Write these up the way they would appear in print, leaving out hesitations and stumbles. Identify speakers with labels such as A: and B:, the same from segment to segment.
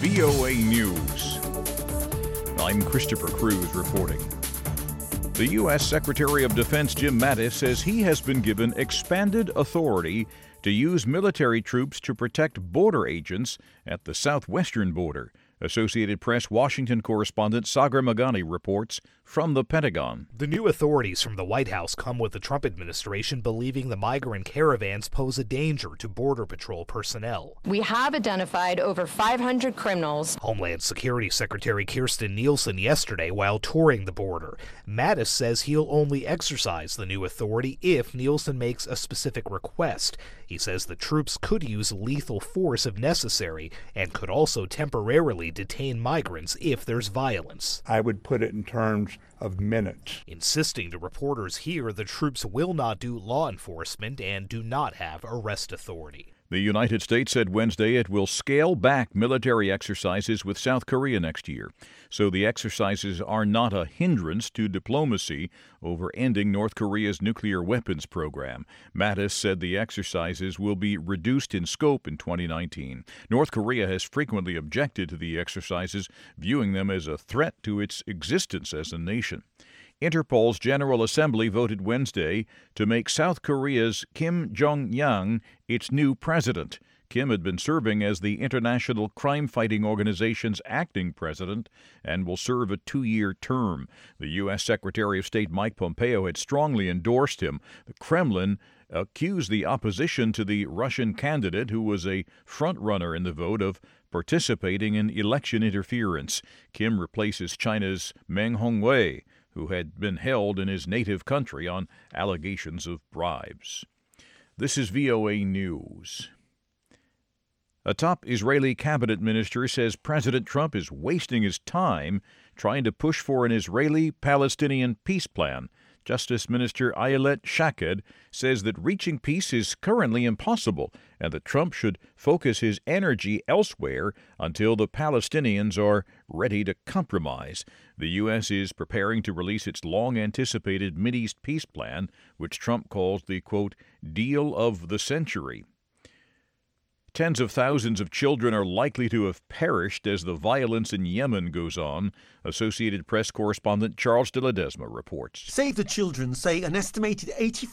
A: VOA News. I'm Christopher Cruz reporting. The U.S. Secretary of Defense Jim Mattis says he has been given expanded authority to use military troops to protect border agents at the southwestern border. Associated Press Washington correspondent Sagar Meghani reports from the Pentagon.
B: The new authorities from the White House come with the Trump administration believing the migrant caravans pose a danger to Border Patrol personnel.
C: We have identified over 500 criminals.
B: Homeland Security Secretary Kirstjen Nielsen yesterday while touring the border. Mattis says he'll only exercise the new authority if Nielsen makes a specific request. He says the troops could use lethal force if necessary and could also temporarily detain migrants if there's violence.
D: I would put it in terms of minutes.
B: Insisting to reporters here the troops will not do law enforcement and do not have arrest authority.
A: The United States said Wednesday it will scale back military exercises with South Korea next year, so the exercises are not a hindrance to diplomacy over ending North Korea's nuclear weapons program. Mattis said the exercises will be reduced in scope in 2019. North Korea has frequently objected to the exercises, viewing them as a threat to its existence as a nation. Interpol's General Assembly voted Wednesday to make South Korea's Kim Jong-un its new president. Kim had been serving as the International Crime-Fighting Organization's acting president and will serve a 2-year term. The U.S. Secretary of State Mike Pompeo had strongly endorsed him. The Kremlin accused the opposition to the Russian candidate, who was a front-runner in the vote, of participating in election interference. Kim replaces China's Meng Hongwei, who had been held in his native country on allegations of bribes. This is VOA News. A top Israeli cabinet minister says President Trump is wasting his time trying to push for an Israeli-Palestinian peace plan. Justice Minister Ayelet Shaked says that reaching peace is currently impossible and that Trump should focus his energy elsewhere until the Palestinians are ready to compromise. The U.S. is preparing to release its long-anticipated Mideast peace plan, which Trump calls the, quote, deal of the century. Tens of thousands of children are likely to have perished as the violence in Yemen goes on. Associated Press correspondent Charles de Ledesma reports.
E: Save the Children say an estimated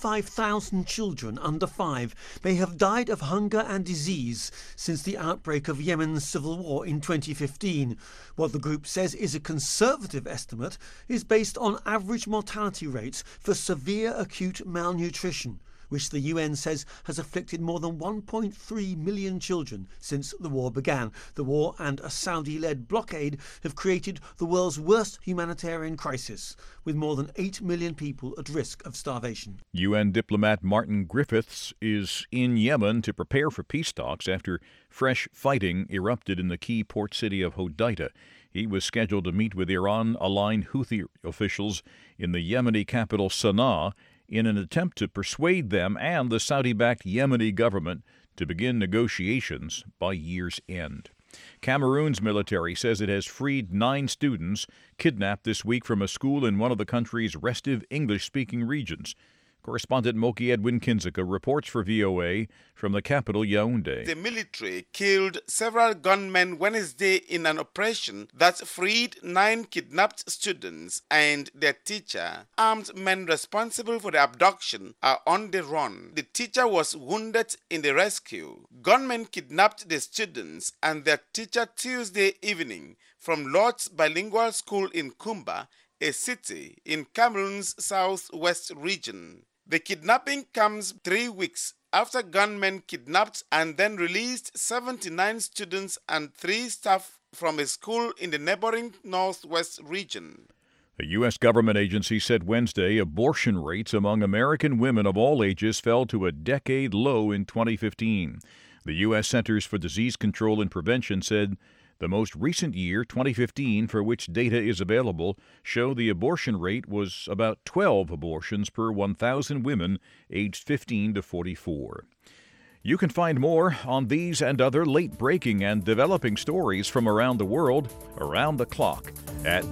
E: 85,000 children under 5 may have died of hunger and disease since the outbreak of Yemen's civil war in 2015. What the group says is a conservative estimate is based on average mortality rates for severe acute malnutrition, which the UN says has afflicted more than 1.3 million children since the war began. The war and a Saudi-led blockade have created the world's worst humanitarian crisis, with more than 8 million people at risk of starvation.
A: UN diplomat Martin Griffiths is in Yemen to prepare for peace talks after fresh fighting erupted in the key port city of Hodeidah. He was scheduled to meet with Iran-aligned Houthi officials in the Yemeni capital Sana'a in an attempt to persuade them and the Saudi-backed Yemeni government to begin negotiations by year's end. Cameroon's military says it has freed 9 students kidnapped this week from a school in one of the country's restive English-speaking regions. Correspondent Moki Edwin Kinzeka reports for VOA from the capital, Yaoundé.
F: The military killed several gunmen Wednesday in an operation that freed 9 kidnapped students and their teacher. Armed men responsible for the abduction are on the run. The teacher was wounded in the rescue. Gunmen kidnapped the students and their teacher Tuesday evening from Lord's Bilingual School in Kumba, a city in Cameroon's southwest region. The kidnapping comes 3 weeks after gunmen kidnapped and then released 79 students and 3 staff from a school in the neighboring northwest region.
A: A U.S. government agency said Wednesday abortion rates among American women of all ages fell to a decade low in 2015. The U.S. Centers for Disease Control and Prevention said the most recent year, 2015, for which data is available, show the abortion rate was about 12 abortions per 1,000 women aged 15 to 44. You can find more on these and other late-breaking and developing stories from around the world, around the clock, at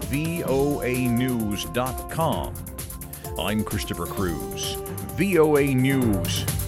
A: voanews.com. I'm Christopher Cruz. VOA News.